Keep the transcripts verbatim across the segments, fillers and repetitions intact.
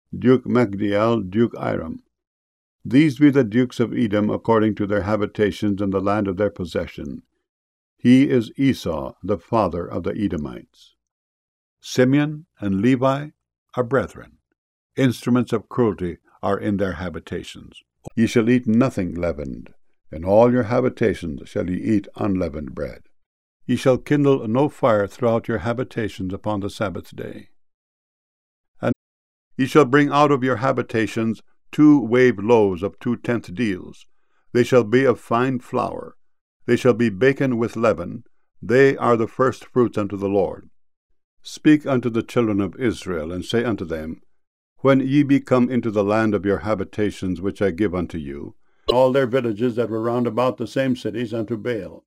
Duke Magdiel, Duke Iram. These be the dukes of Edom according to their habitations in the land of their possession. He is Esau, the father of the Edomites. Simeon and Levi are brethren. Instruments of cruelty are in their habitations. Ye shall eat nothing leavened. In all your habitations shall ye eat unleavened bread. Ye shall kindle no fire throughout your habitations upon the Sabbath day. And ye shall bring out of your habitations two waved loaves of two-tenth deals. They shall be of fine flour. They shall be baken with leaven. They are the first fruits unto the Lord. Speak unto the children of Israel, and say unto them, When ye be come into the land of your habitations which I give unto you, all their villages that were round about the same cities unto Baal.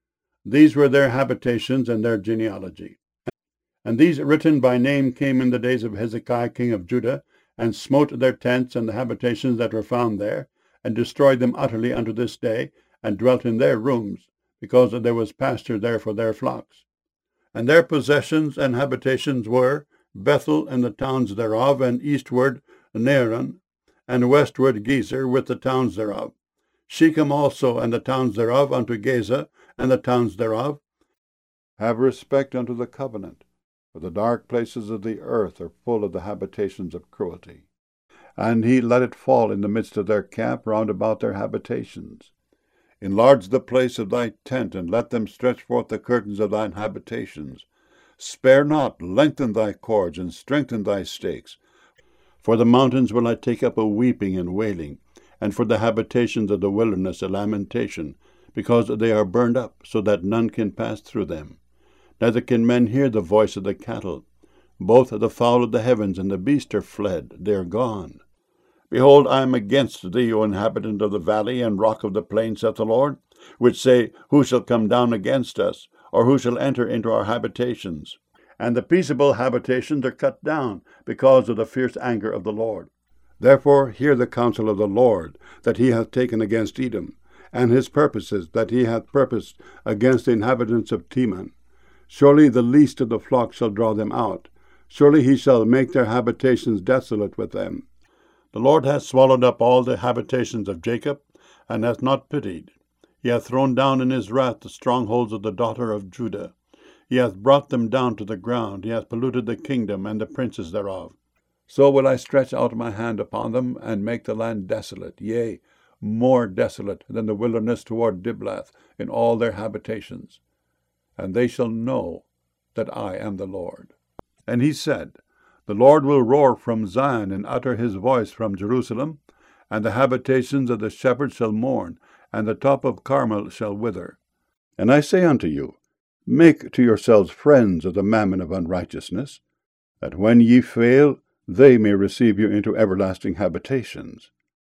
These were their habitations and their genealogy. And these written by name came in the days of Hezekiah king of Judah, and smote their tents and the habitations that were found there, and destroyed them utterly unto this day, and dwelt in their rooms, because there was pasture there for their flocks. And their possessions and habitations were Bethel and the towns thereof, and eastward Naaran, and westward Gezer with the towns thereof. Shechem also and the towns thereof unto Gaza, and the towns thereof. Have respect unto the covenant, for the dark places of the earth are full of the habitations of cruelty. And he let it fall in the midst of their camp round about their habitations. Enlarge the place of thy tent, and let them stretch forth the curtains of thine habitations. Spare not, lengthen thy cords, and strengthen thy stakes. For the mountains will I take up a weeping and wailing, and for the habitations of the wilderness a lamentation, because they are burned up, so that none can pass through them. Neither can men hear the voice of the cattle. Both the fowl of the heavens and the beast are fled, they are gone. Behold, I am against thee, O inhabitant of the valley and rock of the plain, saith the Lord, which say, Who shall come down against us, or who shall enter into our habitations? And the peaceable habitations are cut down, because of the fierce anger of the Lord. Therefore hear the counsel of the Lord, that he hath taken against Edom, and his purposes that he hath purposed against the inhabitants of Teman. Surely the least of the flock shall draw them out. Surely he shall make their habitations desolate with them. The Lord hath swallowed up all the habitations of Jacob, and hath not pitied. He hath thrown down in his wrath the strongholds of the daughter of Judah. He hath brought them down to the ground. He hath polluted the kingdom and the princes thereof. So will I stretch out my hand upon them, and make the land desolate, yea, more desolate than the wilderness toward Diblath, in all their habitations. And they shall know that I am the Lord. And he said, The Lord will roar from Zion, and utter his voice from Jerusalem, and the habitations of the shepherds shall mourn, and the top of Carmel shall wither. And I say unto you, Make to yourselves friends of the mammon of unrighteousness, that when ye fail, they may receive you into everlasting habitations.